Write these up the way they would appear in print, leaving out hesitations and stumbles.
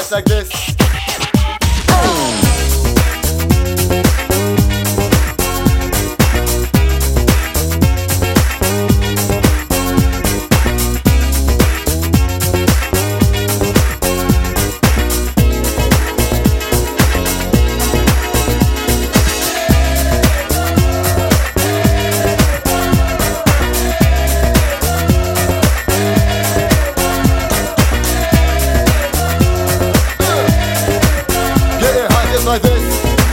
just like this. Like this.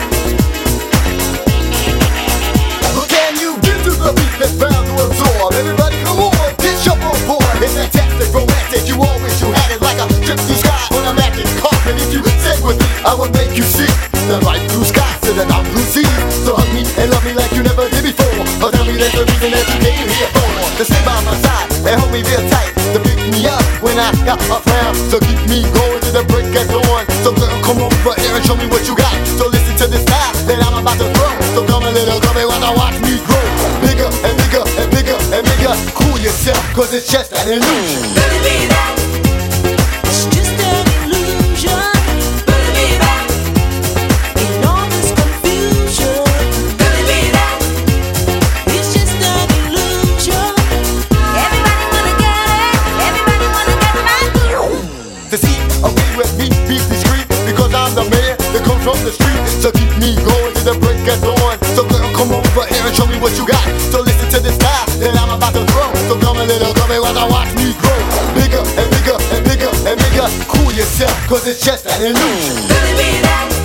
But can you get to the beat that's bound to absorb? Everybody come on, get your on board. It's fantastic, romantic, you had it like a gypsy sky on a magic carpet. If you stay with me, I will make you see the light blue skies to the dark blue seas. So hug me and love me like you never did before. Or tell me there's a reason that you came here for. To stay by my side and hold me real tight. To pick me up when I got a frown. So keep me going to the break of dawn. So girl, come over here and show me what you got. So listen to this style that I'm about to throw. So come a little, come here while I watch me grow. Bigger and bigger and bigger and bigger. Cool yourself, cause it's just an illusion. Baby, it's just an illusion. Baby, in all this confusion. Baby, it's just an illusion. Everybody wanna get it. Everybody wanna get my groove. To see a way with me, be discreet, because I'm the man that comes from the street. So keep me going to the break of dawn. So girl, come over here and show me what you got. So listen to this style that I'm about to throw. So come a little, come here while I watch me grow. Bigger and bigger and bigger and bigger. Cool yourself, cause it's just an illusion. Baby,